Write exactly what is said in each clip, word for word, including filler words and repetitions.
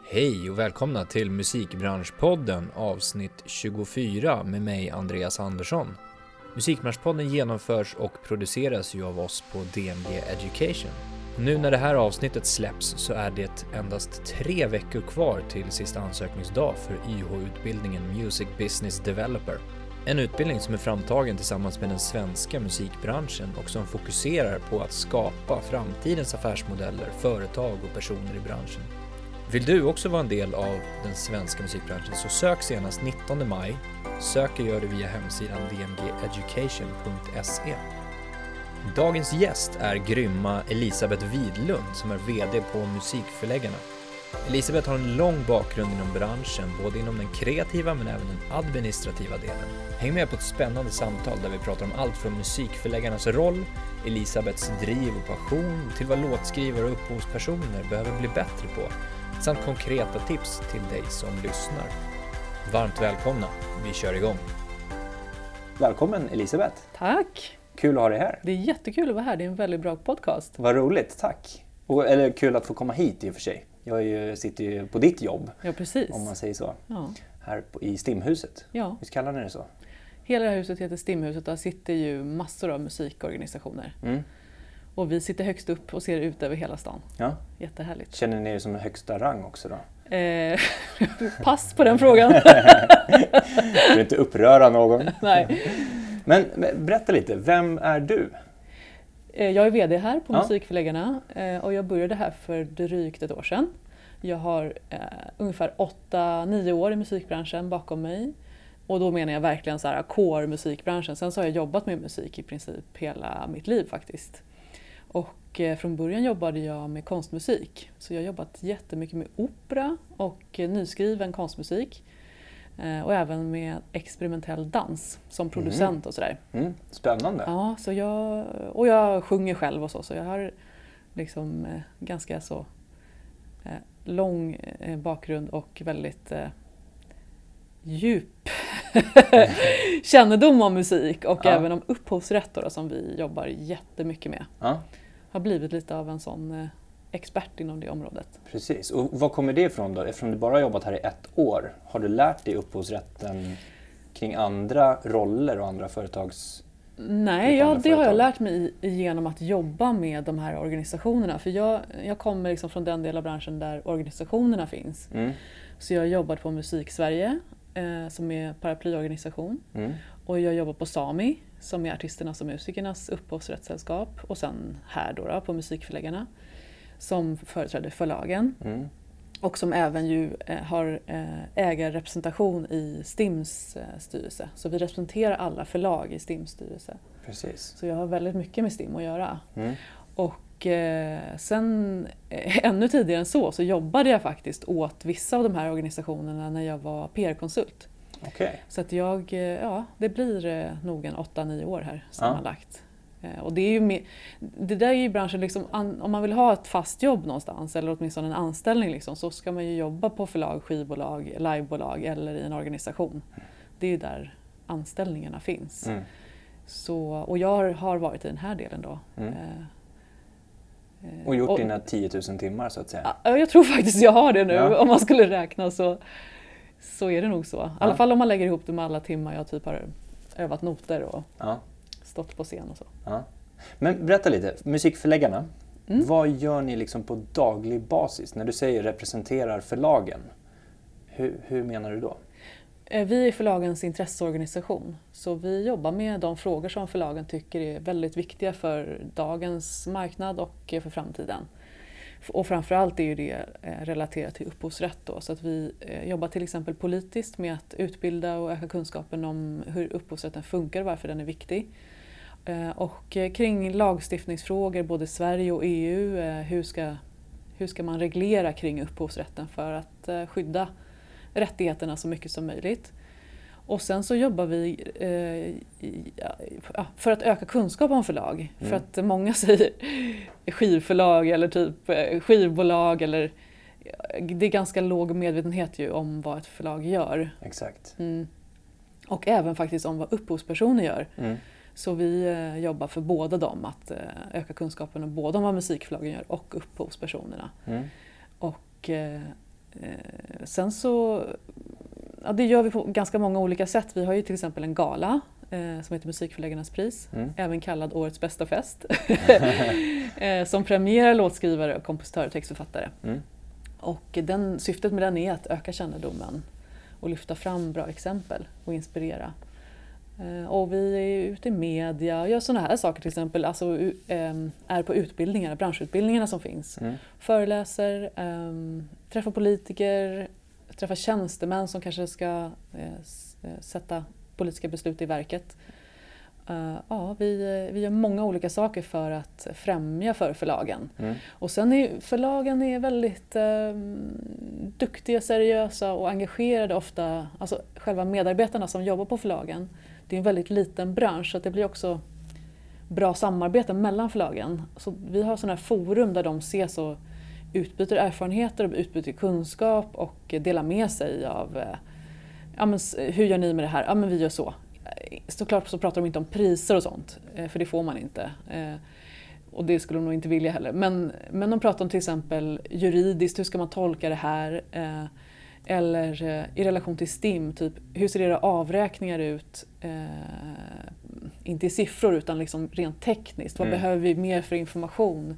Hej och välkomna till Musikbranschpodden avsnitt tjugofyra med mig Andreas Andersson. Musikbranschpodden genomförs och produceras ju av oss på D M G Education. Nu när det här avsnittet släpps så är det endast tre veckor kvar till sista ansökningsdag för Y H-utbildningen Music Business Developer. En utbildning som är framtagen tillsammans med den svenska musikbranschen och som fokuserar på att skapa framtidens affärsmodeller, företag och personer i branschen. Vill du också vara en del av den svenska musikbranschen så sök senast nittonde maj. Söker gör du via hemsidan d m g education punkt s e. Dagens gäst är grymma Elisabeth Widlund som är vd på Musikförläggarna. Elisabeth har en lång bakgrund inom branschen, både inom den kreativa men även den administrativa delen. Häng med på ett spännande samtal där vi pratar om allt från Musikförläggarnas roll, Elisabeths driv och passion till vad låtskrivare och upphovspersoner behöver bli bättre på, samt konkreta tips till dig som lyssnar. Varmt välkomna, vi kör igång. Välkommen Elisabeth. Tack. Kul att ha dig här. Det är jättekul att vara här, det är en väldigt bra podcast. Vad roligt, tack. Och, eller kul att få komma hit i och för sig. Jag är ju, sitter ju på ditt jobb, ja, precis. Om man säger så. Ja. Här på, i Stimhuset. Ja. Visst kallar ni det så? Hela det här huset heter Stimhuset och där sitter ju massor av musikorganisationer. Mm. Och vi sitter högst upp och ser ut över hela stan. Ja. Jättehärligt. Känner ni er som högsta rang också då? Eh, pass på den frågan. Du vill inte uppröra någon. Nej. Men berätta lite, vem är du? Jag är vd här på ja. Musikförläggarna och jag började här för drygt ett år sedan. Jag har eh, ungefär åtta nio år i musikbranschen bakom mig. Och då menar jag verkligen så här core musikbranschen. Sen så har jag jobbat med musik i princip hela mitt liv faktiskt. Och eh, från början jobbade jag med konstmusik. Så jag har jobbat jättemycket med opera och eh, nyskriven konstmusik. Eh, och även med experimentell dans som producent mm. och sådär. Mm. Spännande. Ja, så jag, och jag sjunger själv och så. Så jag har liksom eh, ganska så eh, lång eh, bakgrund och väldigt eh, djup kännedom om musik och ja. även om upphovsrätt då, som vi jobbar jättemycket med. Ja. Har blivit lite av en sån eh, expert inom det området. Precis. Och vad kommer det ifrån då? Eftersom du bara har jobbat här i ett år, har du lärt dig upphovsrätten kring andra roller och andra företags... Nej, ja, det har jag lärt mig genom att jobba med de här organisationerna. För jag, jag kommer liksom från den del av branschen där organisationerna finns. Mm. Så jag har jobbat på Musiksverige eh, som är paraplyorganisation. Mm. Och jag jobbar på Sami som är artisternas och musikernas upphovsrättssällskap. Och sen här då, då på Musikförläggarna som företräder förlagen. Mm. Och som även ju eh, har eh, ägarrepresentation i Stims eh, styrelse. Så vi representerar alla förlag i Stims styrelse. Precis. Så jag har väldigt mycket med Stim att göra. Mm. Och eh, sen eh, ännu tidigare än så så jobbade jag faktiskt åt vissa av de här organisationerna när jag var P R-konsult. Okay. Så att jag, eh, ja det blir eh, nog en åtta nio år här sammanlagt. Ja. Och det är ju med, det där är ju branschen liksom, om man vill ha ett fast jobb någonstans eller åtminstone en anställning liksom, så ska man ju jobba på förlag, skivbolag, livebolag eller i en organisation. Det är ju där anställningarna finns. Mm. Så, och jag har varit i den här delen då. Mm. Eh, och gjort och, dina tio tusen timmar så att säga? Ja, jag tror faktiskt jag har det nu. Ja. Om man skulle räkna så, så är det nog så. I alla ja. fall om man lägger ihop det med alla timmar jag typ har övat noter och ja. stått på scen och så. Ja. Men berätta lite, Musikförläggarna, mm. vad gör ni liksom på daglig basis? När du säger representerar förlagen, hur, hur menar du då? Vi är förlagens intresseorganisation, så vi jobbar med de frågor som förlagen tycker är väldigt viktiga för dagens marknad och för framtiden. Och framförallt är ju det relaterat till upphovsrätt då, så att vi jobbar till exempel politiskt med att utbilda och öka kunskapen om hur upphovsrätten funkar och varför den är viktig. Och kring lagstiftningsfrågor både i Sverige och E U, hur ska, hur ska man reglera kring upphovsrätten för att skydda rättigheterna så mycket som möjligt. Och sen så jobbar vi eh, ja, för att öka kunskap om förlag. Mm. För att många säger skivförlag eller typ skivbolag. Eller, det är ganska låg medvetenhet ju om vad ett förlag gör. Exakt. Mm. Och även faktiskt om vad upphovspersoner gör. Mm. Så vi eh, jobbar för båda dem att eh, öka kunskapen om både om vad musikförlagen gör och upphovspersonerna. Mm. Och eh, Eh, sen så, ja, det gör vi på ganska många olika sätt. Vi har ju till exempel en gala eh, som heter Musikförläggarnas pris, mm. även kallad Årets bästa fest, eh, som premierar låtskrivare, kompositörer och textförfattare. Mm. Och den, syftet med den är att öka kännedomen och lyfta fram bra exempel och inspirera. Eh, och vi är ute i media och gör sådana här saker till exempel, alltså eh, är på utbildningar, branschutbildningarna som finns. Mm. Föreläser, eh, träffar politiker, träffar tjänstemän som kanske ska eh, sätta politiska beslut i verket. Uh, ja, vi, vi gör många olika saker för att främja för förlagen. Mm. Och sen är förlagen är väldigt uh, duktiga, seriösa och engagerade ofta. Alltså själva medarbetarna som jobbar på förlagen. Det är en väldigt liten bransch så att det blir också bra samarbete mellan förlagen. Så vi har sådana här forum där de ses och utbyter erfarenheter och utbyter kunskap och delar med sig av uh, ja, men, hur gör ni med det här? Ja, men vi gör så. Såklart så pratar de inte om priser och sånt, för det får man inte. Och det skulle de nog inte vilja heller. Men, men de pratar om till exempel juridiskt, hur ska man tolka det här? Eller i relation till STIM, typ, hur ser era avräkningar ut? Inte i siffror utan liksom rent tekniskt. Vad mm. behöver vi mer för information?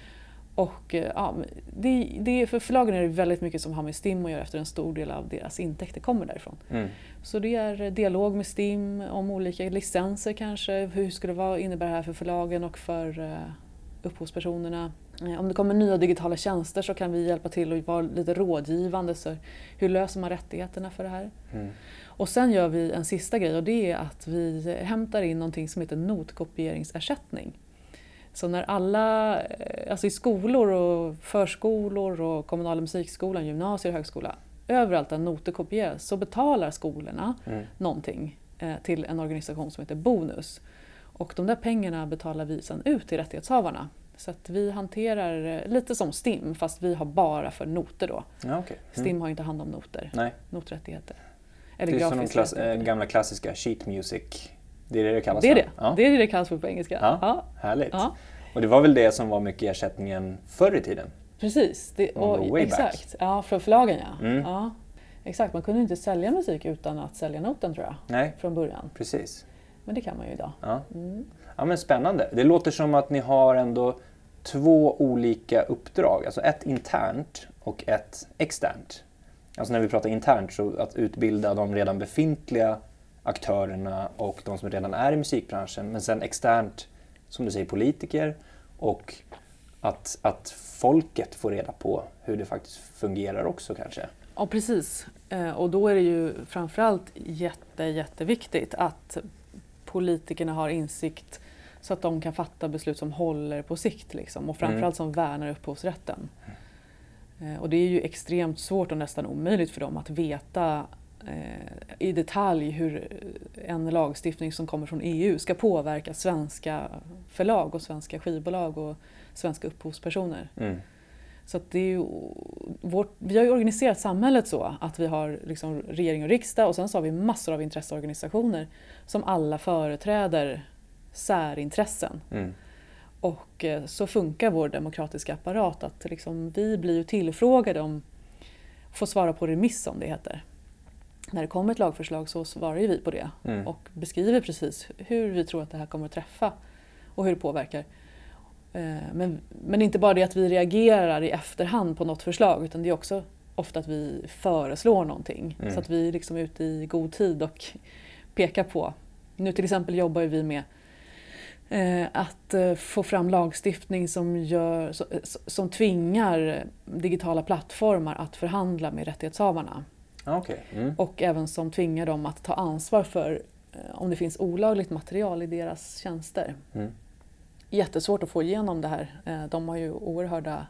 Och ja, det, det, för förlagen är det väldigt mycket som har med STIM att göra efter en stor del av deras intäkter kommer därifrån. Mm. Så det är dialog med STIM om olika licenser kanske. Hur skulle det vara, innebär det här för förlagen och för uh, upphovspersonerna? Uh, om det kommer nya digitala tjänster så kan vi hjälpa till och vara lite rådgivande. Så hur löser man rättigheterna för det här? Mm. Och sen gör vi en sista grej och det är att vi hämtar in någonting som heter notkopieringsersättning. Så när alla, alltså i skolor och förskolor och kommunala musikskolan, gymnasier och högskola, överallt där noter kopieras så betalar skolorna mm. någonting eh, till en organisation som heter Bonus. Och de där pengarna betalar vi sedan ut till rättighetshavarna. Så att vi hanterar lite som STIM fast vi har bara för noter då. Ja, okay. mm. STIM har inte hand om noter, Nej. noträttigheter. Eller det är som de klass, äh, gamla klassiska sheet music. Det är det det kallas det är det. Ja. Det är det det kallas för på engelska. Ja, ja. Härligt. Ja. Och det var väl det som var mycket ersättningen förr i tiden? Precis. Det, och, exakt. Ja, för förlagen ja. Mm. ja. Exakt, man kunde inte sälja musik utan att sälja noten tror jag. Nej. Från början. Precis. Men det kan man ju idag. Ja. Mm. Ja, men spännande. Det låter som att ni har ändå två olika uppdrag. Alltså ett internt och ett externt. Alltså när vi pratar internt så att utbilda de redan befintliga aktörerna och de som redan är i musikbranschen. Men sen externt, som du säger, politiker och att, att folket får reda på hur det faktiskt fungerar också kanske. Ja, precis. Och då är det ju framförallt jätte, jätteviktigt att politikerna har insikt så att de kan fatta beslut som håller på sikt liksom, och framförallt mm. som värnar upphovsrätten. Mm. Och det är ju extremt svårt och nästan omöjligt för dem att veta eh, i detalj hur en lagstiftning som kommer från E U ska påverka svenska förlag och svenska skivbolag och svenska upphovspersoner. Mm. Så att det är ju, vårt, vi har ju organiserat samhället så att vi har liksom regering och riksdag och sen så har vi massor av intresseorganisationer som alla företräder särintressen. Mm. Och så funkar vår demokratiska apparat att liksom, vi blir ju tillfrågade om att få svara på remiss som det heter. När det kommer ett lagförslag så svarar ju vi på det mm. och beskriver precis hur vi tror att det här kommer att träffa och hur det påverkar. Men, men inte bara det att vi reagerar i efterhand på något förslag utan det är också ofta att vi föreslår någonting. Mm. Så att vi liksom är ute i god tid och pekar på. Nu till exempel jobbar vi med eh, att eh, få fram lagstiftning som, gör, som, som tvingar digitala plattformar att förhandla med rättighetshavarna. Okay. Mm. Och även som tvingar dem att ta ansvar för eh, om det finns olagligt material i deras tjänster. Mm. Jättesvårt att få igenom det här. De har ju oerhörda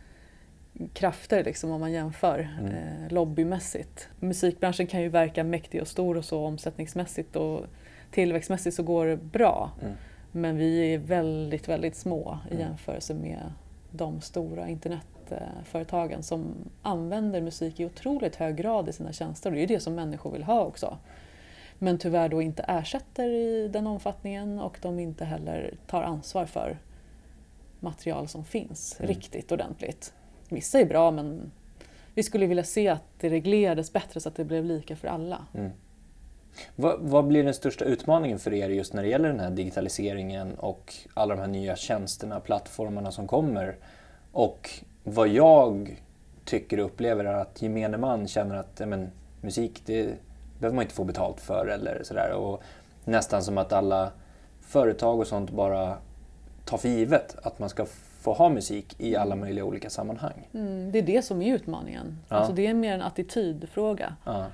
krafter liksom, om man jämför mm. eh, lobbymässigt. Musikbranschen kan ju verka mäktig och stor och så omsättningsmässigt och tillväxtmässigt så går det bra. Mm. Men vi är väldigt, väldigt små i jämförelse med de stora internetföretagen som använder musik i otroligt hög grad i sina tjänster. Och det är det som människor vill ha också. Men tyvärr då inte ersätter i den omfattningen och de inte heller tar ansvar för material som finns mm. riktigt ordentligt. Vissa är bra men vi skulle vilja se att det reglerades bättre så att det blev lika för alla. Mm. Vad, vad blir den största utmaningen för er just när det gäller den här digitaliseringen och alla de här nya tjänsterna, plattformarna som kommer? Och vad jag tycker och upplever är att gemene man känner att ja, men, musik, det behöver man inte få betalt för eller sådär. Och nästan som att alla företag och sånt bara tar för givet att man ska få ha musik i alla möjliga olika sammanhang. Mm, det är det som är utmaningen. Ja. Alltså det är mer en attitydfråga. Ja.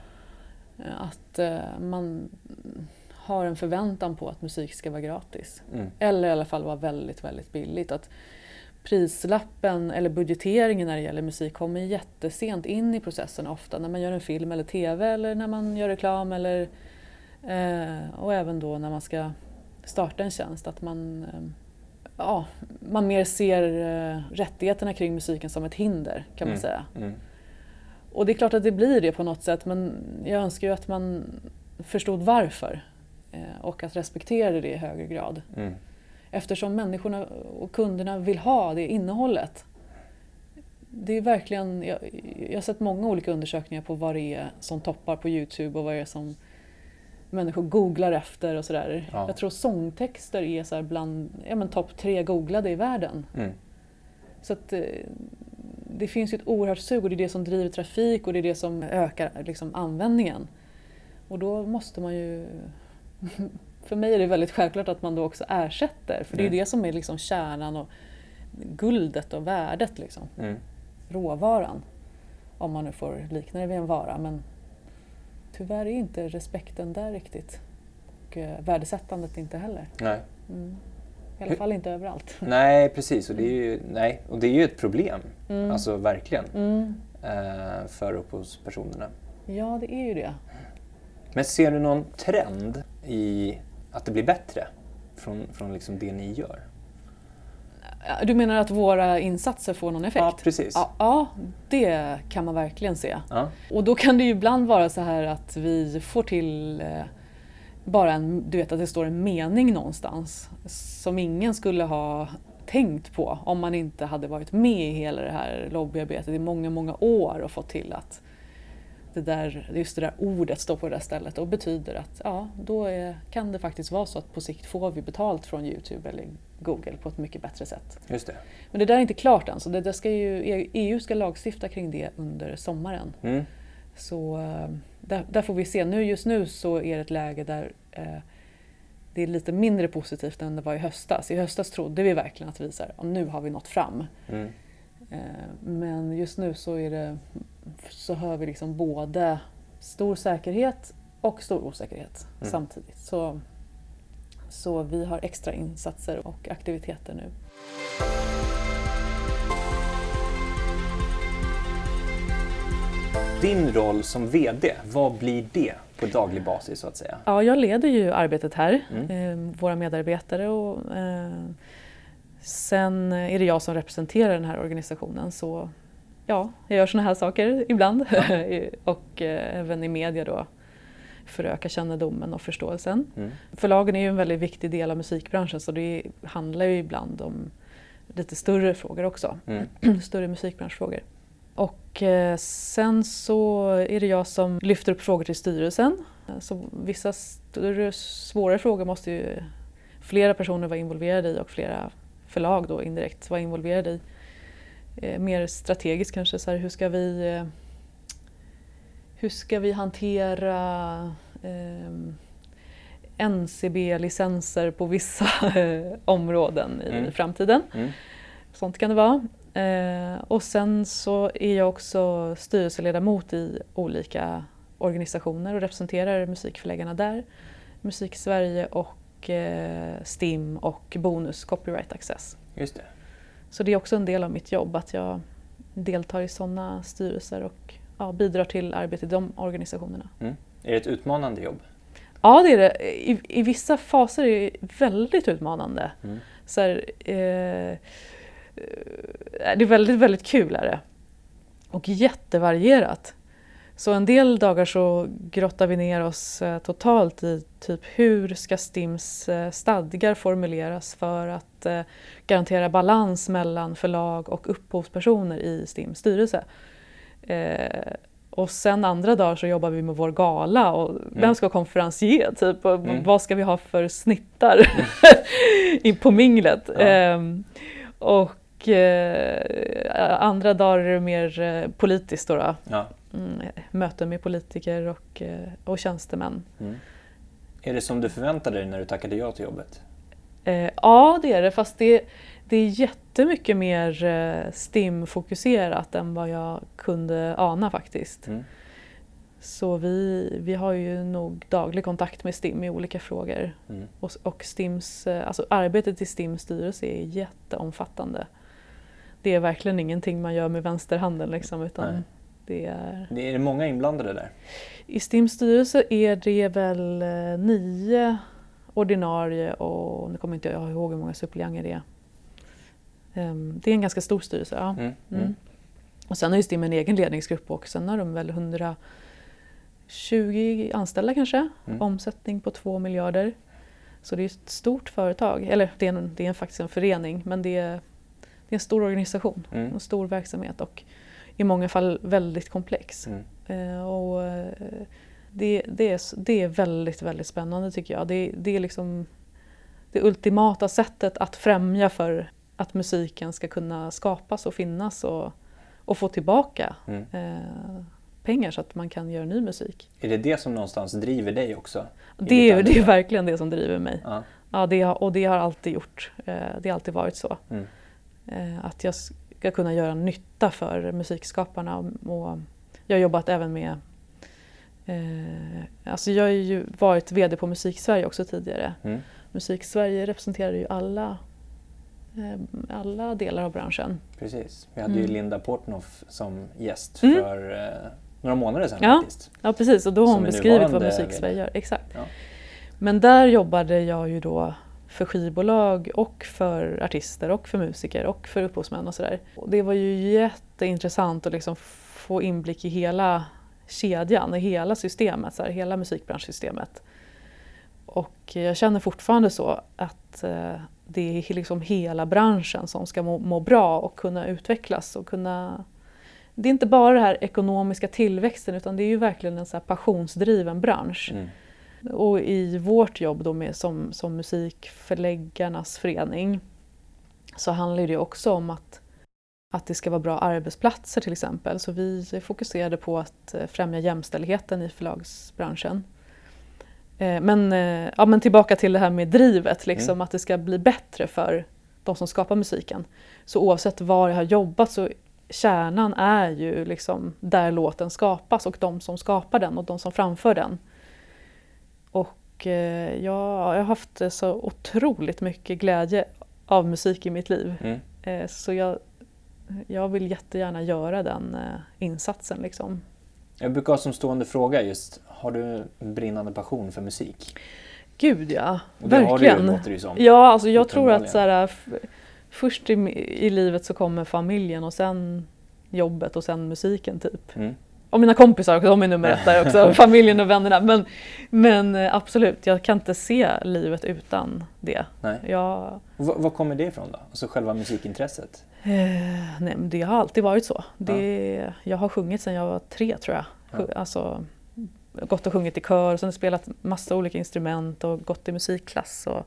Att uh, man har en förväntan på att musik ska vara gratis. Mm. Eller i alla fall vara väldigt, väldigt billigt. Att prislappen eller budgeteringen när det gäller musik kommer jättesent in i processen ofta. När man gör en film eller tv eller när man gör reklam. Eller, uh, och även då när man ska starta en tjänst. Att man, uh, ja, man mer ser uh, rättigheterna kring musiken som ett hinder kan man Mm. säga. Mm. Och det är klart att det blir det på något sätt, men jag önskar ju att man förstod varför eh, och att respekterade det i högre grad. Mm. Eftersom människorna och kunderna vill ha det innehållet. Det är verkligen, jag, jag har sett många olika undersökningar på vad det är som toppar på YouTube och vad det är som människor googlar efter och sådär. Ja. Jag tror sångtexter är så här bland ja, men topp tre googlade i världen. Mm. Så att eh, det finns ju ett oerhört sug och det är det som driver trafik och det är det som ökar liksom, användningen. Och då måste man ju... För mig är det väldigt självklart att man då också ersätter. För det är Mm. det som är liksom kärnan och guldet och värdet. Liksom. Mm. Råvaran. Om man nu får likna det vid en vara. Men tyvärr är inte respekten där riktigt. Och eh, värdesättandet inte heller. Nej. Mm. I alla fall inte överallt. Nej, precis. Och det är ju, nej. Och det är ju ett problem. Mm. Alltså verkligen. Mm. Eh, för upphovspersonerna. Ja, det är ju det. Men ser du någon trend i att det blir bättre från, från liksom det ni gör? Du menar att våra insatser får någon effekt? Ja, precis. Ja, ja, det kan man verkligen se. Ja. Och då kan det ju ibland vara så här att vi får till eh, bara en, du vet att det står en mening någonstans som ingen skulle ha tänkt på om man inte hade varit med i hela det här lobbyarbetet i många, många år och fått till att det där, just det där ordet står på det där stället och betyder att ja, då är, kan det faktiskt vara så att på sikt får vi betalt från YouTube eller Google på ett mycket bättre sätt. Just det. Men det där är inte klart än, så det där ska ju, E U ska lagstifta kring det under sommaren. Mm. Så där, där får vi se. Nu, just nu så är det ett läge där eh, det är lite mindre positivt än det var i höstas. I höstas trodde vi verkligen att vi så här, nu har vi nått fram. Mm. Eh, men just nu så, är det, så hör vi liksom både stor säkerhet och stor osäkerhet Mm. samtidigt. Så, så vi har extra insatser och aktiviteter nu. Din roll som V D, vad blir det på daglig basis så att säga? Ja, jag leder ju arbetet här, Mm. eh, våra medarbetare och eh, sen är det jag som representerar den här organisationen så ja, jag gör såna här saker ibland Ja. och eh, även i media då för att öka kännedomen och förståelsen. Mm. Förlagen är ju en väldigt viktig del av musikbranschen så det handlar ju ibland om lite större frågor också, Mm. större musikbranschfrågor. Och eh, sen så är det jag som lyfter upp frågor till styrelsen. Så vissa större, svårare frågor måste ju flera personer vara involverade i och flera förlag då indirekt vara involverade i. Eh, mer strategiskt kanske, så här, hur ska vi, eh, hur ska vi hantera eh, N C B-licenser på vissa eh, områden i Mm. framtiden. Mm. Sånt kan det vara. Eh, och sen så är jag också styrelseledamot i olika organisationer och representerar musikförläggarna där. Musik Sverige och eh, STIM och Bonus Copyright Access. Just det. Så det är också en del av mitt jobb att jag deltar i sådana styrelser och ja, bidrar till arbetet i de organisationerna. Mm. Är det ett utmanande jobb? Ja, det är det. I, i vissa faser är det väldigt utmanande. Mm. Så här, eh, det är väldigt, väldigt kul är det. Och jättevarierat. Så en del dagar så grottar vi ner oss eh, totalt i typ hur ska STIMs eh, stadgar formuleras för att eh, garantera balans mellan förlag och upphovspersoner i STIMs styrelse. Eh, och sen andra dagar så jobbar vi med vår gala och mm. vem ska konferencier typ och mm. vad ska vi ha för snittar in på minglet. Ja. Eh, och eh, andra dagar är det mer eh, politiskt då. då. Ja. Mm, möten med politiker och, eh, och tjänstemän. Mm. Är det som du förväntade dig när du tackade ja till jobbet? Eh, ja, det är det. Fast det, det är jättemycket mer eh, S T I M-fokuserat än vad jag kunde ana faktiskt. Mm. Så vi, vi har ju nog daglig kontakt med S T I M i olika frågor. Mm. Och, och S T I Ms, alltså arbetet i S T I Ms styrelse är jätteomfattande. Det är verkligen ingenting man gör med vänsterhanden liksom, utan Nej. det är... Det är många inblandade där? I S T I Ms styrelse är det väl eh, nio ordinarie och nu kommer inte jag ihåg hur många suppleanter det är. Um, det är en ganska stor styrelse. Ja. Mm, mm. Mm. Och sen har ju S T I M en egen ledningsgrupp och sen har de väl hundratjugo anställda kanske. Mm. Omsättning på två miljarder. Så det är ett stort företag. Eller det är, en, det är faktiskt en förening men det är, det är en stor organisation. Mm. En stor verksamhet och i många fall väldigt komplex. Mm. Uh, och uh, Det, det, är, det är väldigt, väldigt spännande tycker jag. Det, det är liksom det ultimata sättet att främja för att musiken ska kunna skapas och finnas och, och få tillbaka mm. eh, pengar så att man kan göra ny musik. Är det det som någonstans driver dig också? Det är, det är verkligen det som driver mig. Ja. Ja, det har, och det har alltid gjort. Eh, det har alltid varit så. Mm. Eh, att jag ska kunna göra nytta för musikskaparna. Och, och jag har jobbat även med Eh, alltså jag har ju varit vd på Musiksverige också tidigare. Mm. Musiksverige representerar ju alla, eh, alla delar av branschen. Precis. Vi hade mm. ju Linda Portnoff som gäst mm. för eh, några månader sedan ja. faktiskt. Ja, precis. Och då har hon beskrivit vad Musiksverige gör. Exakt. Ja. Men där jobbade jag ju då för skivbolag och för artister och för musiker och för upphovsmän och sådär. Och det var ju jätteintressant att liksom få inblick i hela kedjan, i hela systemet, så här, hela musikbranschsystemet. Och jag känner fortfarande så att eh, det är liksom hela branschen som ska må, må bra och kunna utvecklas och kunna... Det är inte bara den här ekonomiska tillväxten utan det är ju verkligen en så här passionsdriven bransch. Mm. Och i vårt jobb då med, som, som musikförläggarnas förening så handlar det också om att Att det ska vara bra arbetsplatser till exempel. Så vi fokuserade på att främja jämställdheten i förlagsbranschen. Men, ja, men tillbaka till det här med drivet, liksom, mm. att det ska bli bättre för de som skapar musiken. Så oavsett var jag har jobbat så kärnan är ju liksom där låten skapas och de som skapar den och de som framför den. Och ja, jag har haft så otroligt mycket glädje av musik i mitt liv. Mm. Så jag Jag vill jättegärna göra den eh, insatsen. Liksom. Jag brukar ha som stående fråga just, har du en brinnande passion för musik? Gud ja, och det verkligen. Har du, låter det som. Ja, alltså jag tror att så här, f- först i, i livet så kommer familjen och sen jobbet och sen musiken typ. Mm. Och mina kompisar också, de är nummer ett där också, familjen och vännerna. Men, men absolut, jag kan inte se livet utan det. Nej. Jag... V- vad kommer det ifrån då? Alltså själva musikintresset? Eh, nej, men det har alltid varit så. Det, ja. Jag har sjungit sedan jag var tre tror jag. Ja. Alltså, gått och sjungit i kör och sen spelat massa olika instrument och gått i musikklass. Och,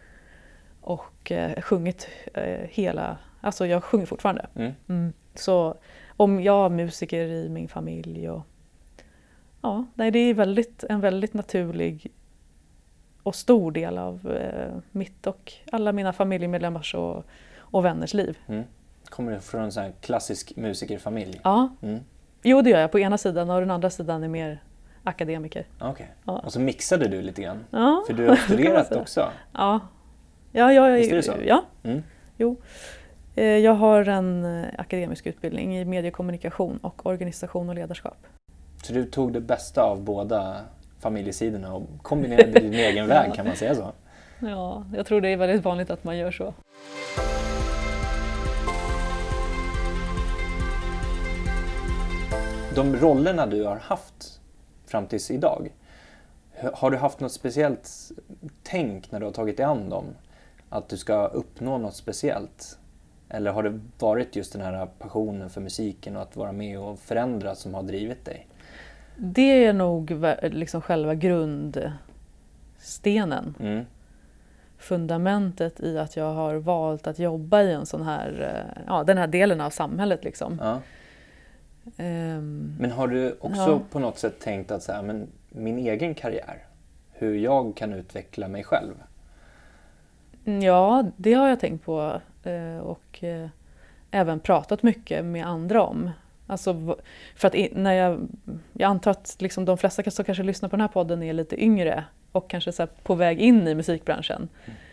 och eh, sjungit eh, hela... Alltså jag sjunger fortfarande. Mm. Mm. Så om jag har musiker i min familj och... Ja, nej, det är väldigt, en väldigt naturlig och stor del av eh, mitt och alla mina familjemedlemmars och, och vänners liv. Mm. Kommer du från en sån här klassisk musikerfamilj? Ja. Mm. Jo, det gör jag på ena sidan och den andra sidan är mer akademiker. Okej. Okay. Ja. Och så mixade du lite grann? Ja. För du har studerat också? Ja. Ja, ja, Visst är det så? Ja. Mm. Jo. Jag har en akademisk utbildning i mediekommunikation och organisation och ledarskap. Så du tog det bästa av båda familjesidorna och kombinerade din egen väg, kan man säga så? Ja, jag tror det är väldigt vanligt att man gör så. De rollerna du har haft fram tills idag, har du haft något speciellt tänk när du har tagit dig an dem? Att du ska uppnå något speciellt? Eller har det varit just den här passionen för musiken och att vara med och förändra som har drivit dig? Det är nog liksom själva grundstenen. Mm. Fundamentet i att jag har valt att jobba i en sån här, ja, den här delen av samhället liksom. Ja. Um, men har du också ja. på något sätt tänkt att så här, men min egen karriär, hur jag kan utveckla mig själv? Ja, det har jag tänkt på och även pratat mycket med andra om. Alltså, för att när jag, jag antar att liksom de flesta som kanske lyssnar på den här podden är lite yngre och kanske så här på väg in i musikbranschen.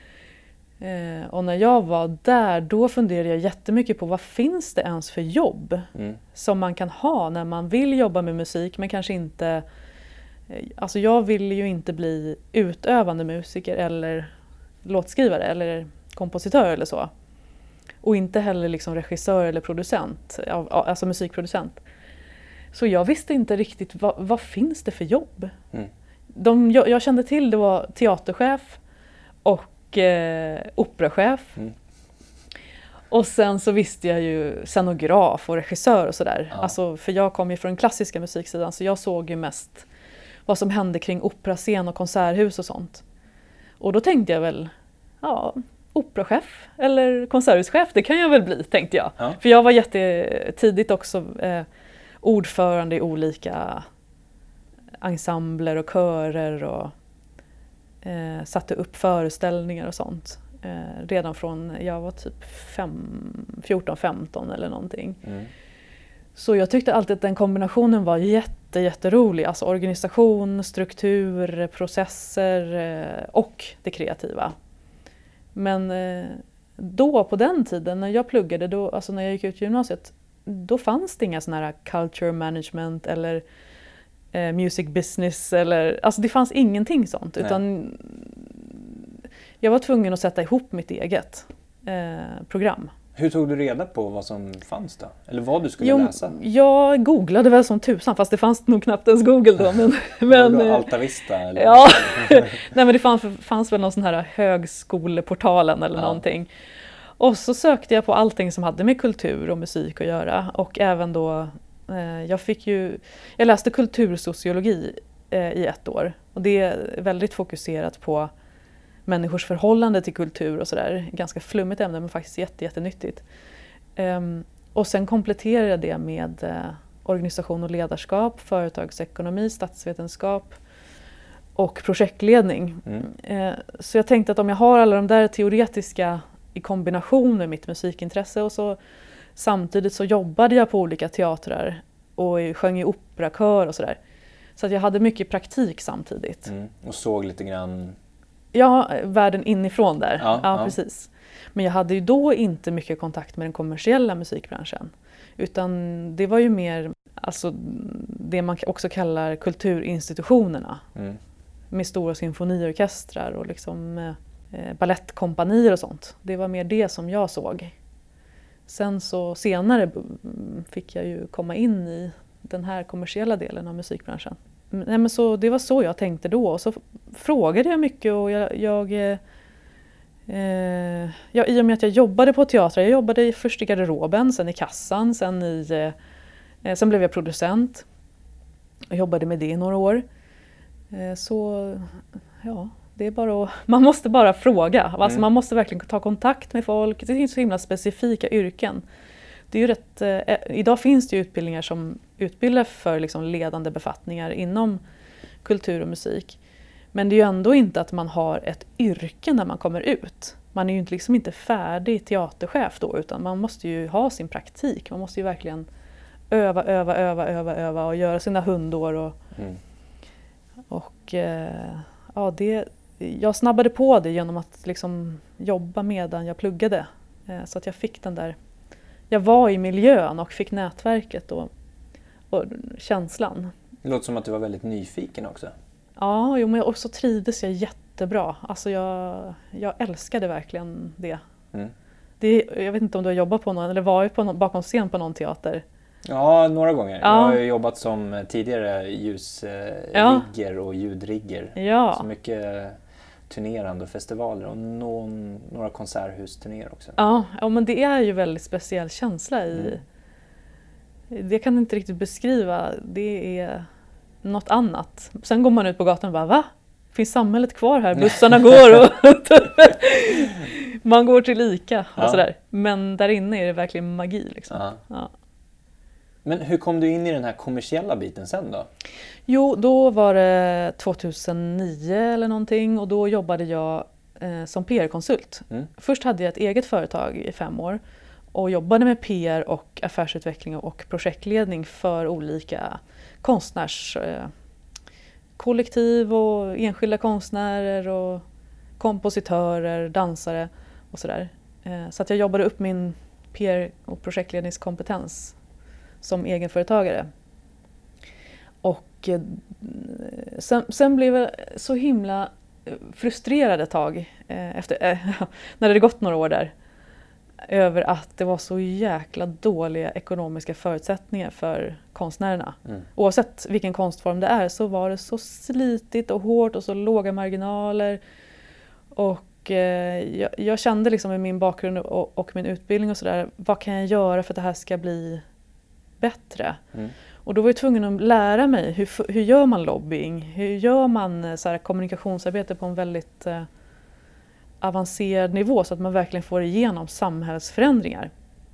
Mm. Eh, och när jag var där, då funderade jag jättemycket på vad finns det ens för jobb mm. som man kan ha när man vill jobba med musik men kanske inte... Eh, alltså jag vill ju inte bli utövande musiker eller låtskrivare eller kompositör eller så. Och inte heller liksom regissör eller producent, alltså musikproducent. Så jag visste inte riktigt vad, vad finns det för jobb. Mm. De, jag, jag kände till det var teaterchef och eh, operachef. Mm. Och sen så visste jag ju scenograf och regissör och sådär. Ja. Alltså, för jag kom ju från den klassiska musiksidan så jag såg ju mest vad som hände kring operascen och konserthus och sånt. Och då tänkte jag väl, ja... operachef eller konserthuschef, det kan jag väl bli, tänkte jag. Ja. För jag var jättetidigt också eh, ordförande i olika ensembler och körer och eh, satte upp föreställningar och sånt. Eh, redan från, jag var typ fjorton femton eller någonting. Mm. Så jag tyckte alltid att den kombinationen var jätte, jätterolig. Alltså organisation, struktur, processer eh, och det kreativa. Men då på den tiden när jag pluggade, då, alltså när jag gick ut gymnasiet, då fanns det inga sådana här culture management eller eh, music business. Eller, alltså det fanns ingenting sånt. Nej. Utan jag var tvungen att sätta ihop mitt eget eh, program. Hur tog du reda på vad som fanns då? Eller vad du skulle jo, läsa? Jag googlade väl som tusan, fast det fanns nog knappt ens Google då. Men, men, var Alta Vista? Eller? Ja, nej men det fanns, fanns väl någon sån här högskoleportalen eller ja. någonting. Och så sökte jag på allting som hade med kultur och musik att göra. Och även då, eh, jag fick ju, jag läste kultursociologi eh, i ett år. Och det är väldigt fokuserat på människors förhållande till kultur och sådär. Ganska flummigt ämne men faktiskt jätte, jättenyttigt. Um, och sen kompletterade jag det med uh, organisation och ledarskap, företagsekonomi, statsvetenskap och projektledning. Mm. Uh, så jag tänkte att om jag har alla de där teoretiska i kombination med mitt musikintresse och så samtidigt så jobbade jag på olika teatrar och sjöng i operakör och sådär. Så att jag hade mycket praktik samtidigt. Mm. Och såg lite grann... Ja, världen inifrån där. Ja, ja, ja, precis. Men jag hade ju då inte mycket kontakt med den kommersiella musikbranschen. Utan det var ju mer alltså, det man också kallar kulturinstitutionerna. Mm. Med stora symfoniorkestrar och liksom, eh, ballettkompanier och sånt. Det var mer det som jag såg. Sen så senare fick jag ju komma in i den här kommersiella delen av musikbranschen. Nej, men så, det var så jag tänkte då. Och så frågade jag mycket och jag, jag, eh, jag, i och med att jag jobbade på teater, jag jobbade först i garderoben, sen i kassan, sen, i, eh, sen blev jag producent. Jag jobbade med det i några år. Eh, så ja, det är bara att, man måste bara fråga. Alltså, mm. Man måste verkligen ta kontakt med folk. Det finns så himla specifika yrken. Det är ju rätt, eh, idag finns det ju utbildningar som utbildar för liksom ledande befattningar inom kultur och musik. Men det är ju ändå inte att man har ett yrke när man kommer ut. Man är ju liksom inte färdig teaterchef då, utan man måste ju ha sin praktik. Man måste ju verkligen öva, öva, öva, öva, öva och göra sina hundår. Och, mm. och eh, ja, det, jag snabbade på det genom att liksom jobba medan jag pluggade. Eh, så att jag fick den där... Jag var i miljön och fick nätverket och, och känslan. Det låter som att du var väldigt nyfiken också. Ja, jo, men jag också trivdes jag jättebra. Alltså jag, jag älskade verkligen det. Mm. det. Jag vet inte om du har jobbat på någon eller varit på någon, bakom scen på någon teater. Ja, några gånger. Ja. Jag har ju jobbat som tidigare ljusrigger ja. och ljudrigger. Ja. Så mycket turnerande och festivaler och någon, några konserthusturnéer också. Ja, ja, men det är ju väldigt speciell känsla i... Mm. Det kan jag inte riktigt beskriva. Det är något annat. Sen går man ut på gatan och bara, va? Finns samhället kvar här? Bussarna går och man går till Ica och ja. sådär. Men där inne är det verkligen magi. Liksom. Ja. Ja. Men hur kom du in i den här kommersiella biten sen då? Jo, då var det tjugohundranio eller någonting och då jobbade jag eh, som P R-konsult. Mm. Först hade jag ett eget företag i fem år och jobbade med P R och affärsutveckling och projektledning för olika konstnärskollektiv eh, och enskilda konstnärer och kompositörer, dansare och sådär. Eh, så att jag jobbade upp min P R och projektledningskompetens som egenföretagare. Och eh, sen, sen blev jag så himla frustrerad ett tag eh, efter, eh, när det hade gått några år där över att det var så jäkla dåliga ekonomiska förutsättningar för konstnärerna. Mm. Oavsett vilken konstform det är så var det så slitigt och hårt och så låga marginaler. Och eh, jag, jag kände liksom med min bakgrund och, och min utbildning och sådär, vad kan jag göra för att det här ska bli bättre? Mm. Och då var jag tvungen att lära mig hur, hur gör man lobbying? Hur gör man så här, kommunikationsarbete på en väldigt eh, avancerad nivå så att man verkligen får igenom samhällsförändringar.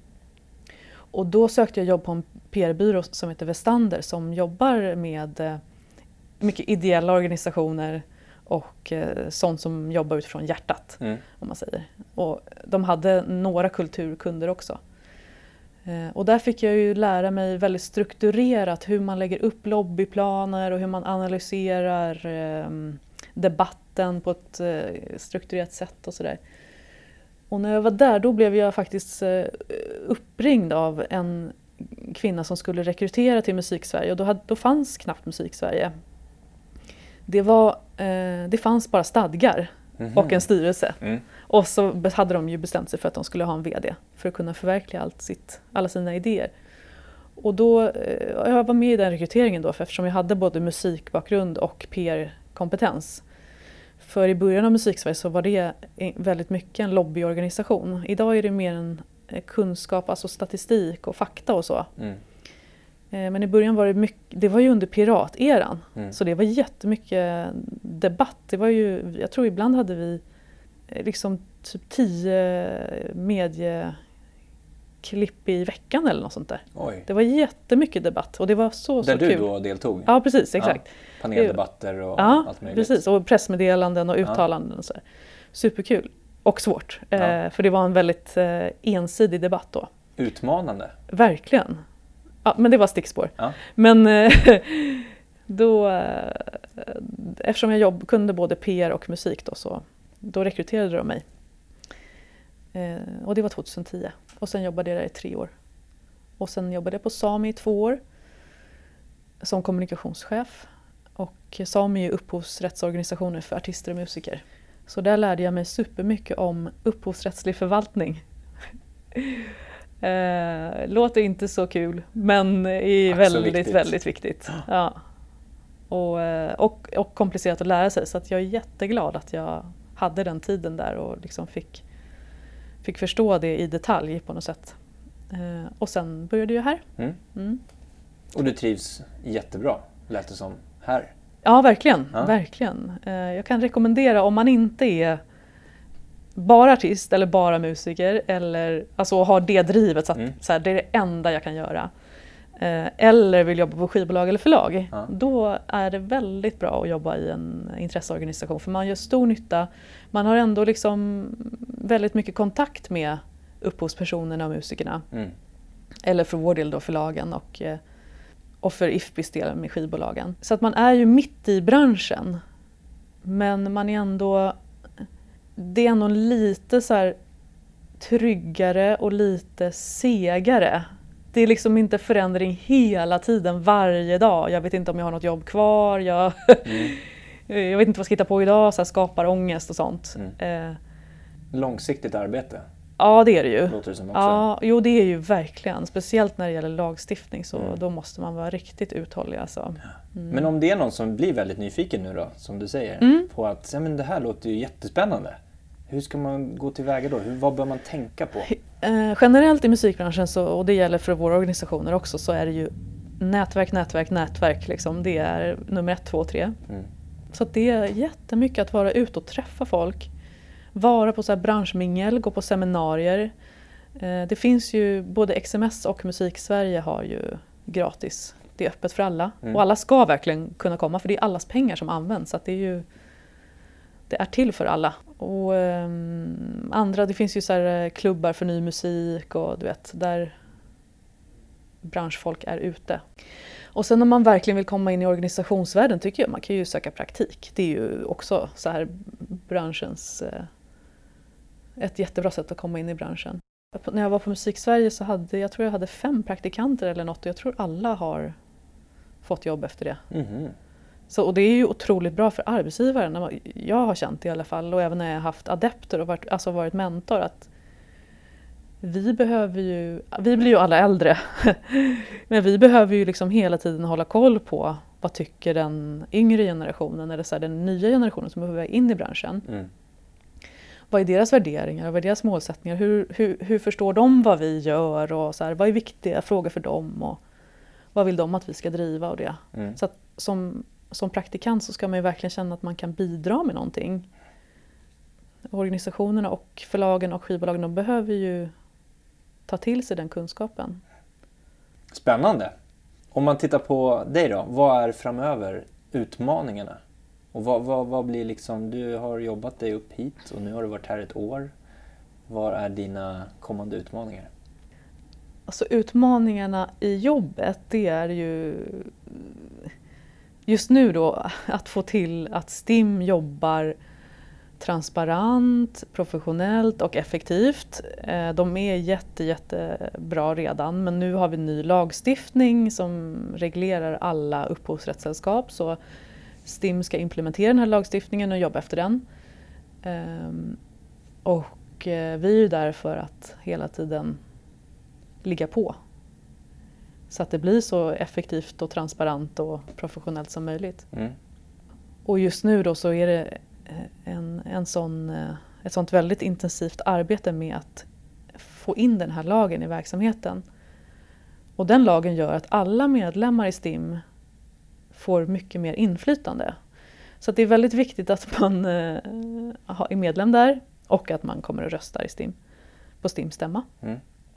Och då sökte jag jobb på en P R-byrå som heter Westander som jobbar med eh, mycket ideella organisationer och eh, sånt som jobbar utifrån hjärtat, mm. om man säger. Och de hade några kulturkunder också. Eh, och där fick jag ju lära mig väldigt strukturerat hur man lägger upp lobbyplaner och hur man analyserar eh, debatten på ett eh, strukturerat sätt och sådär. Och när jag var där då blev jag faktiskt eh, uppringd av en kvinna som skulle rekrytera till Musiksverige och då, hade, då fanns knappt Musiksverige. Det, var, eh, det fanns bara stadgar mm-hmm. och en styrelse. Mm. Och så hade de ju bestämt sig för att de skulle ha en vd för att kunna förverkliga allt sitt, alla sina idéer. Och då, eh, jag var med i den rekryteringen då för eftersom jag hade både musikbakgrund och P R-kompetens. För i början av Musiksverige så var det väldigt mycket en lobbyorganisation. Idag är det mer en kunskap, alltså statistik och fakta och så. Mm. Men i början var det mycket, det var ju under pirateran. Mm. Så det var jättemycket debatt. Det var ju, jag tror ibland hade vi liksom typ tio medieklipp i veckan eller något sånt där. Oj. Det var jättemycket debatt och det var så, där så kul. Där du då deltog? Ja, precis, exakt. Ja, paneldebatter och ja, allt möjligt. Precis, och pressmeddelanden och uttalanden ja. och så här. Superkul och svårt. Ja. Eh, för det var en väldigt eh, ensidig debatt då. Utmanande. Verkligen. Ja, men det var stickspår. Ja. Men då, eftersom jag jobb, kunde både P R och musik då, så då rekryterade de mig. Och det var tjugohundratio. Och sen jobbade jag där i tre år. Och sen jobbade jag på Sami i två år som kommunikationschef. Och Sami är upphovsrättsorganisationer för artister och musiker. Så där lärde jag mig supermycket om upphovsrättslig förvaltning. Eh, låter inte så kul, men är väldigt, viktigt. väldigt viktigt. Ja. Och, och, och komplicerat att lära sig. Så att jag är jätteglad att jag hade den tiden där och liksom fick, fick förstå det i detalj på något sätt. Eh, och sen började jag här. Mm. Mm. Och du trivs jättebra, lät det som, här. Ja, verkligen. Ja. verkligen. Eh, jag kan rekommendera om man inte är bara artist eller bara musiker eller alltså har det drivet så att mm. så här, det är det enda jag kan göra. Eh, eller vill jobba på skivbolag eller förlag. Ja. Då är det väldigt bra att jobba i en intresseorganisation för man gör stor nytta. Man har ändå liksom väldigt mycket kontakt med upphovspersonerna och musikerna. Mm. Eller för vår del då förlagen och, och för I F P B:s del med skivbolagen. Så att man är ju mitt i branschen. Men man är ändå det är nog lite så här tryggare och lite segare. Det är liksom inte förändring hela tiden, varje dag. Jag vet inte om jag har något jobb kvar. Jag, mm. jag vet inte vad jag ska hitta på idag. Så här skapar ångest och sånt. Mm. Eh. Långsiktigt arbete. Ja, det är det ju. Låter det som också. Ja, jo, det är ju verkligen. Speciellt när det gäller lagstiftning så Mm. då måste man vara riktigt uthållig. Alltså. Mm. Men om det är någon som blir väldigt nyfiken nu då, som du säger, Mm. på att ja, men det här låter ju jättespännande. Hur ska man gå tillväga då? Hur, vad bör man tänka på? Eh, generellt i musikbranschen, så, och det gäller för våra organisationer också, så är det ju nätverk, nätverk, nätverk. Liksom. Det är nummer ett, två, tre. Mm. Så att det är jättemycket att vara ute och träffa folk. Vara på så här branschmingel, gå på seminarier. Eh, det finns ju, både X M S och Musiksverige har ju gratis. Det är öppet för alla. Mm. Och alla ska verkligen kunna komma, för det är allas pengar som används. Så att det är ju det är till för alla. Och eh, andra, det finns ju så här klubbar för ny musik och du vet, där branschfolk är ute. Och sen om man verkligen vill komma in i organisationsvärlden tycker jag man kan ju söka praktik. Det är ju också så här branschens eh, ett jättebra sätt att komma in i branschen. När jag var på Musiksverige så hade jag tror jag hade fem praktikanter eller något och jag tror alla har fått jobb efter det. Mhm. Så, och det är ju otroligt bra för arbetsgivaren. När man, jag har känt det i alla fall och även när jag har haft adepter och varit, alltså varit mentor att vi behöver ju, vi blir ju alla äldre, men vi behöver ju liksom hela tiden hålla koll på vad tycker den yngre generationen eller så här, den nya generationen som behöver in i branschen. Mm. Vad är deras värderingar och vad är deras målsättningar? Hur, hur, hur förstår de vad vi gör och så här, vad är viktiga frågor för dem och vad vill de att vi ska driva och det. Mm. Så att som, som praktikant så ska man ju verkligen känna att man kan bidra med någonting. Organisationerna och förlagen och skivbolagen de behöver ju ta till sig den kunskapen. Spännande. Om man tittar på dig då, vad är framöver utmaningarna? Och vad, vad, vad blir liksom, du har jobbat dig upp hit och nu har du varit här ett år. Vad är dina kommande utmaningar? Alltså utmaningarna i jobbet, det är ju just nu då att få till att STIM jobbar transparent, professionellt och effektivt. De är jätte, jättebra redan, men nu har vi ny lagstiftning som reglerar alla upphovsrättssällskap, så STIM ska implementera den här lagstiftningen och jobba efter den. Och vi är ju där för att hela tiden ligga på. Så att det blir så effektivt och transparent och professionellt som möjligt. Mm. Och just nu då så är det en, en sån, ett sånt väldigt intensivt arbete med att få in den här lagen i verksamheten. Och den lagen gör att alla medlemmar i STIM får mycket mer inflytande. Så att det är väldigt viktigt att man äh, är medlem där och att man kommer att rösta i STIM, på STIM-stämma. Mm.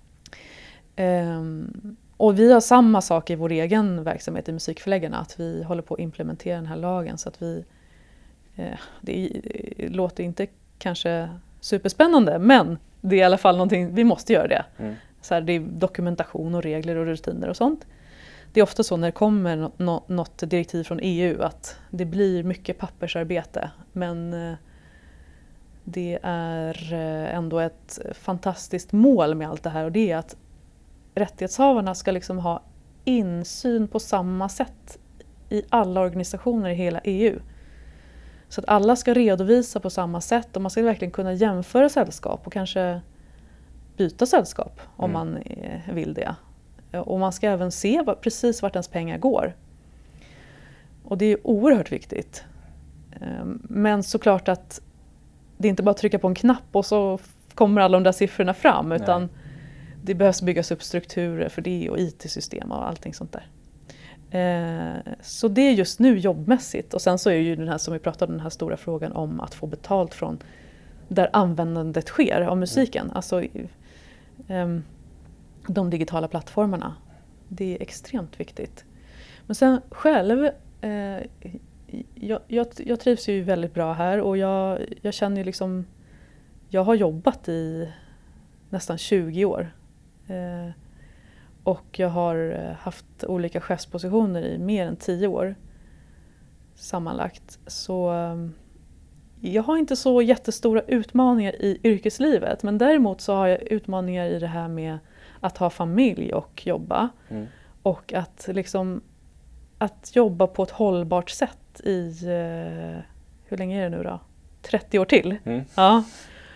Um, och vi har samma sak i vår egen verksamhet i Musikförläggarna, att vi håller på att implementera den här lagen så att vi eh, det, det låter inte kanske superspännande, men det är i alla fall någonting, vi måste göra det. Mm. Så här, det är dokumentation och regler och rutiner och sånt. Det är ofta så när det kommer no- något direktiv från E U att det blir mycket pappersarbete, men eh, det är ändå ett fantastiskt mål med allt det här, och det är att rättighetshavarna ska liksom ha insyn på samma sätt i alla organisationer i hela E U. Så att alla ska redovisa på samma sätt och man ska verkligen kunna jämföra sällskap och kanske byta sällskap om mm. man vill det. Och man ska även se vad, precis vart ens pengar går. Och det är oerhört viktigt. Men såklart att det är inte bara att trycka på en knapp och så kommer alla de där siffrorna fram, utan Nej. Det behövs byggas upp strukturer för det och I T-system och allting sånt där. Eh, så det är just nu jobbmässigt. Och sen så är ju den här, som vi pratade om, den här stora frågan om att få betalt från där användandet sker av musiken. Mm. Alltså eh, de digitala plattformarna. Det är extremt viktigt. Men sen själv, eh, jag, jag, jag trivs ju väldigt bra här och jag, jag känner ju liksom, jag har jobbat i nästan tjugo år. Eh, och jag har haft olika chefspositioner i mer än tio år sammanlagt. Så eh, jag har inte så jättestora utmaningar i yrkeslivet, men däremot så har jag utmaningar i det här med att ha familj och jobba. Mm. Och att liksom att jobba på ett hållbart sätt i, eh, hur länge är det nu då? trettio år till. Mm. Ja.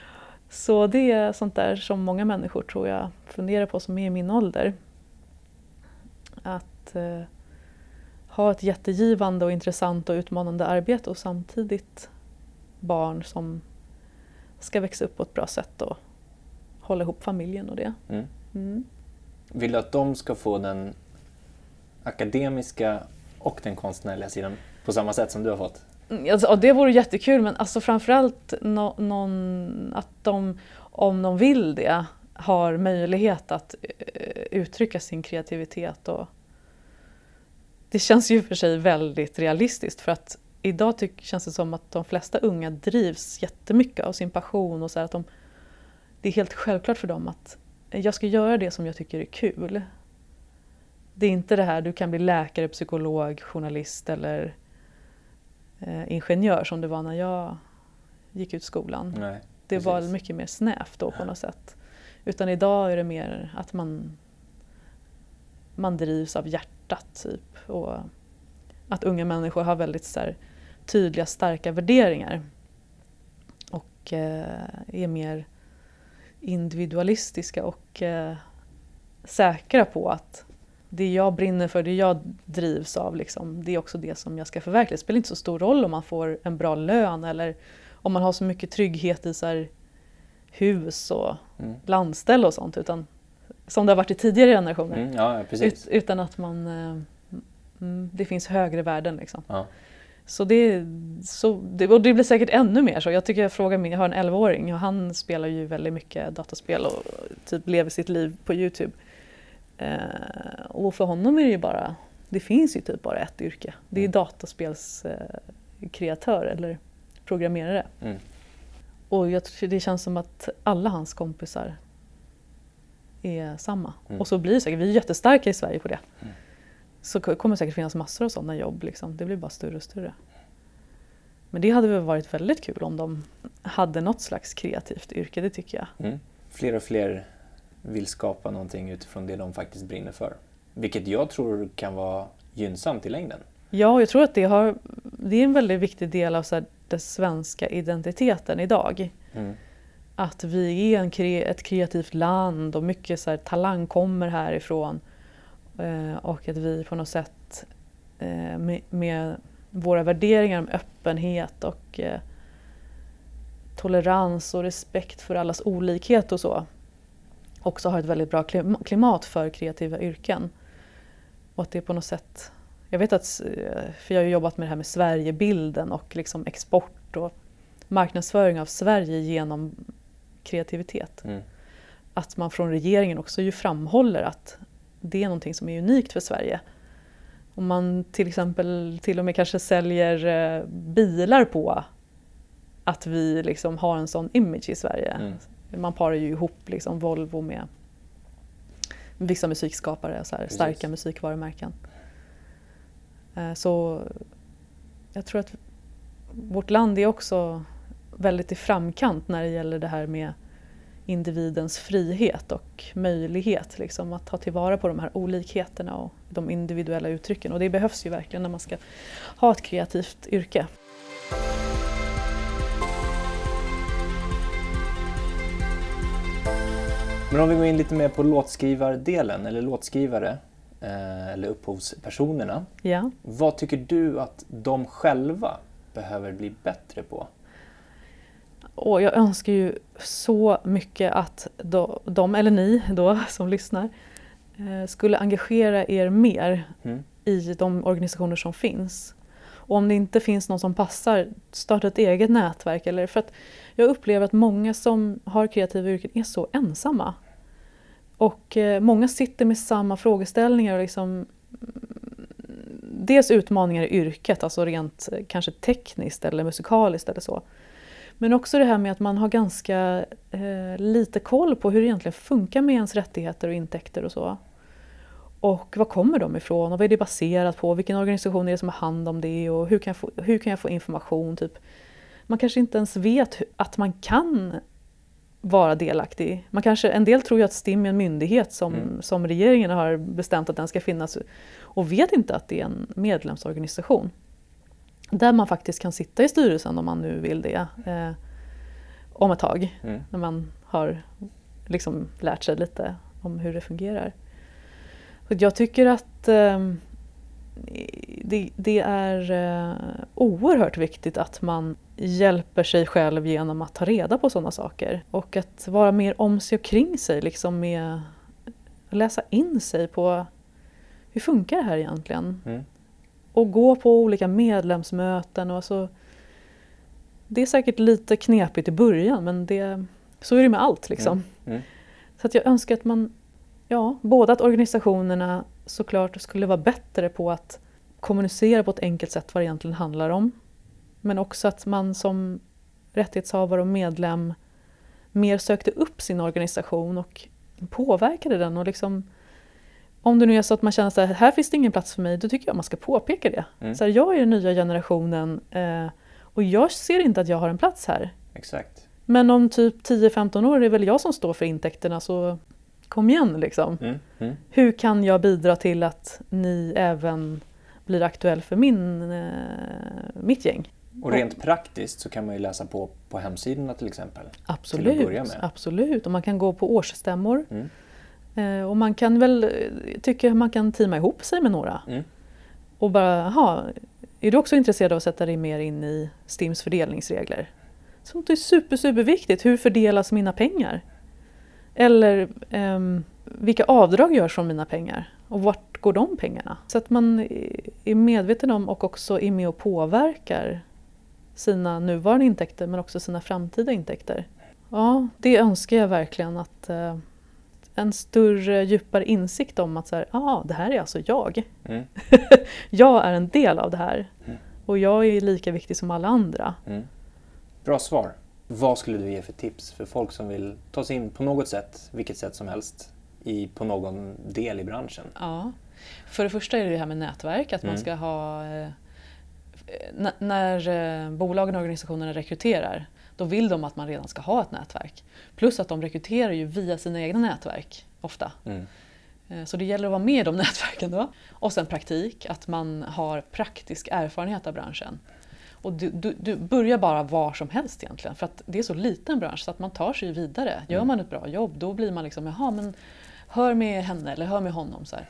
Så det är sånt där som många människor tror jag funderar på som är i min ålder. Att eh, ha ett jättegivande och intressant och utmanande arbete och samtidigt barn som ska växa upp på ett bra sätt och hålla ihop familjen och det. Mm. Mm. Vill du att de ska få den akademiska och den konstnärliga sidan på samma sätt som du har fått? Alltså, det vore jättekul, men alltså framförallt no, någon, att de, om de vill det, har möjlighet att uh, uttrycka sin kreativitet. Och det känns ju för sig väldigt realistiskt, för att idag tyck, känns det som att de flesta unga drivs jättemycket av sin passion. Och så här att de, det är helt självklart för dem att jag ska göra det som jag tycker är kul. Det är inte det här, du kan bli läkare, psykolog, journalist eller eh, ingenjör som det var när jag gick ut skolan. Nej, det precis. var mycket mer snävt då på något sätt. Utan idag är det mer att man, man drivs av hjärtat typ. Och att unga människor har väldigt så här, tydliga, starka värderingar. Och eh, är mer individualistiska och eh, säkra på att det jag brinner för, det jag drivs av, liksom, det är också det som jag ska förverkliga. Det spelar inte så stor roll om man får en bra lön eller om man har så mycket trygghet i så här, hus och mm. landställ och sånt, utan som det har varit i tidigare generationer. Mm, ja, precis. Ut, utan att man eh, mm, det finns högre värden liksom. Ja. Så det, så det, och det blir säkert ännu mer så. Jag tycker jag frågar mig, jag har en elvaåring och han spelar ju väldigt mycket dataspel och typ lever sitt liv på YouTube. Eh, och för honom är det ju bara, det finns ju typ bara ett yrke. Det är mm. dataspelskreatör eh, eller programmerare. Mm. Och jag tror det känns som att alla hans kompisar är samma. Mm. Och så blir det säkert, vi är jättestarka i Sverige på det. Mm. Så kommer det säkert finnas massor av sådana jobb. Liksom. Det blir bara större och större. Men det hade väl varit väldigt kul om de hade något slags kreativt yrke, det tycker jag. Mm. Fler och fler vill skapa någonting utifrån det de faktiskt brinner för. Vilket jag tror kan vara gynnsamt i längden. Ja, jag tror att det, har, det är en väldigt viktig del av så här, den svenska identiteten idag. Mm. Att vi är en kre, ett kreativt land och mycket så här, talang kommer härifrån. Eh, och att vi på något sätt eh, med, med våra värderingar om öppenhet och eh, tolerans och respekt för allas olikhet och så också har ett väldigt bra klimat för kreativa yrken. Och att det på något sätt, jag vet att, för jag har jobbat med det här med Sverigebilden och liksom export och marknadsföring av Sverige genom kreativitet. Mm. Att man från regeringen också ju framhåller att det är någonting som är unikt för Sverige. Om man till exempel till och med kanske säljer bilar på att vi liksom har en sån image i Sverige. Mm. Man parar ju ihop liksom Volvo med vissa musikskapare, så här, starka musikvarumärken. Så jag tror att vårt land är också väldigt i framkant när det gäller det här med individens frihet och möjlighet liksom, att ta tillvara på de här olikheterna och de individuella uttrycken. Och det behövs ju verkligen när man ska ha ett kreativt yrke. Men om vi går in lite mer på låtskrivardelen eller låtskrivare eh, eller upphovspersonerna. Ja. Vad tycker du att de själva behöver bli bättre på? Och jag önskar ju så mycket att då, de, eller ni då, som lyssnar, eh, skulle engagera er mer mm. i de organisationer som finns. Och om det inte finns någon som passar, starta ett eget nätverk. Eller för att jag upplever att många som har kreativa yrken är så ensamma. Och eh, många sitter med samma frågeställningar och liksom dels utmaningar i yrket, alltså rent kanske tekniskt eller musikaliskt eller så. Men också det här med att man har ganska eh, lite koll på hur det egentligen funkar med ens rättigheter och intäkter och så. Och var kommer de ifrån och vad är det baserat på? Vilken organisation är det som har hand om det och hur kan jag få, hur kan jag få information? Typ. Man kanske inte ens vet att man kan vara delaktig. Man kanske, en del tror ju att STIM är en myndighet som, mm. som regeringen har bestämt att den ska finnas och vet inte att det är en medlemsorganisation. Där man faktiskt kan sitta i styrelsen om man nu vill det. Eh, om ett tag. Mm. När man har liksom lärt sig lite om hur det fungerar. Så jag tycker att eh, det, det är eh, oerhört viktigt att man hjälper sig själv genom att ta reda på sådana saker. Och att vara mer om sig och kring sig. Liksom med att läsa in sig på hur funkar det här egentligen. Mm. Och gå på olika medlemsmöten. Och så, det är säkert lite knepigt i början, men det, så är det med allt. Liksom. Mm. Mm. Så att jag önskar att man, ja, både att organisationerna såklart skulle vara bättre på att kommunicera på ett enkelt sätt vad det egentligen handlar om. Men också att man som rättighetshavare och medlem mer sökte upp sin organisation och påverkade den. Och liksom, om det nu är så att man känner att här finns det ingen plats för mig, då tycker jag man ska påpeka det. Mm. Så här, jag är den nya generationen eh, och jag ser inte att jag har en plats här. Exakt. Men om typ tio femton år är det väl jag som står för intäkterna, så kom igen liksom. Mm. Mm. Hur kan jag bidra till att ni även blir aktuell för min, eh, mitt gäng? Och rent praktiskt så kan man ju läsa på på hemsidorna till exempel. Absolut, till att börja med. absolut. Och man kan gå på årsstämmor. Mm. Eh, och man kan väl, tycker man kan teama ihop sig med några. Mm. Och bara, jaha, är du också intresserad av att sätta dig mer in i Stims fördelningsregler? Sånt är super, super viktigt. Hur fördelas mina pengar? Eller eh, vilka avdrag görs från mina pengar? Och vart går de pengarna? Så att man är medveten om och också är med och påverkar sina nuvarande intäkter men också sina framtida intäkter. Ja, det önskar jag verkligen, att eh, en större, djupare insikt om att så här, ah, det här är alltså jag. Mm. Jag är en del av det här. Mm. Och jag är lika viktig som alla andra. Mm. Bra svar. Vad skulle du ge för tips för folk som vill ta sig in på något sätt, vilket sätt som helst, i, på någon del i branschen? Ja, för det första är det det här med nätverk, att Mm. man ska ha, eh, n- när eh, bolagen och organisationerna rekryterar, då vill de att man redan ska ha ett nätverk. Plus att de rekryterar ju via sina egna nätverk ofta. Mm. Eh, så det gäller att vara med i de nätverken då. Och sen praktik, att man har praktisk erfarenhet av branschen. Och du, du, du börjar bara var som helst egentligen, för att det är så liten bransch så att man tar sig vidare. Gör man ett bra jobb, då blir man liksom, jaha, men hör med henne eller hör med honom. Så här.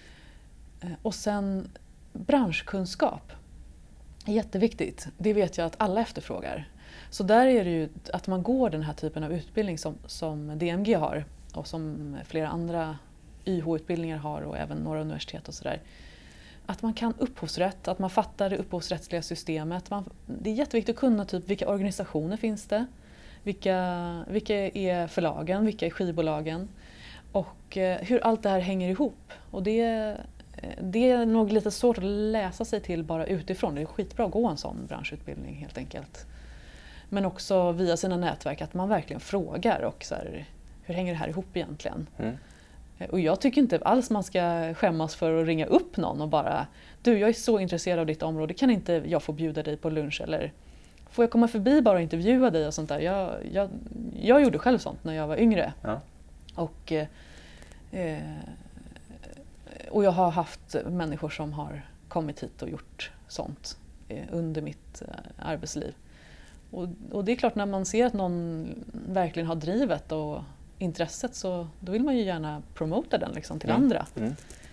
Och sen branschkunskap. Jätteviktigt. Det vet jag att alla efterfrågar. Så där är det ju att man går den här typen av utbildning som, som D M G har och som flera andra Y H-utbildningar har och även några universitet och sådär. Att man kan upphovsrätt, att man fattar det upphovsrättsliga systemet. Man, det är jätteviktigt att kunna typ vilka organisationer finns det, vilka, vilka är förlagen, vilka är skivbolagen och eh, hur allt det här hänger ihop. Och det, det är nog lite svårt att läsa sig till bara utifrån. Det är skitbra att gå en sån branschutbildning helt enkelt. Men också via sina nätverk att man verkligen frågar och så här, hur hänger det här ihop egentligen? Mm. Och jag tycker inte alls man ska skämmas för att ringa upp någon och bara, du, jag är så intresserad av ditt område, kan inte jag få bjuda dig på lunch eller får jag komma förbi bara och intervjua dig och sånt där. Jag, jag, jag gjorde själv sånt när jag var yngre. Ja. Och, eh, och jag har haft människor som har kommit hit och gjort sånt eh, under mitt eh, arbetsliv. Och, och det är klart, när man ser att någon verkligen har drivet och intresset, så då vill man ju gärna promota den liksom till mm. andra. Mm.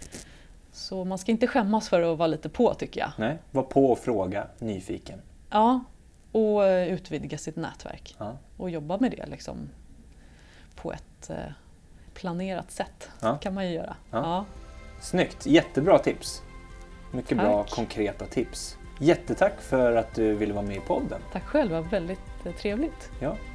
Så man ska inte skämmas för att vara lite på, tycker jag. Nej, var på och fråga, nyfiken. Ja, och uh, utvidga sitt nätverk. Ja. Och jobba med det liksom på ett uh, planerat sätt. Ja. Kan man ju göra. Ja. Ja. Snyggt, jättebra tips. Mycket Tack. bra konkreta tips. Jättetack för att du ville vara med i podden. Tack själv, det var väldigt uh, trevligt. Ja.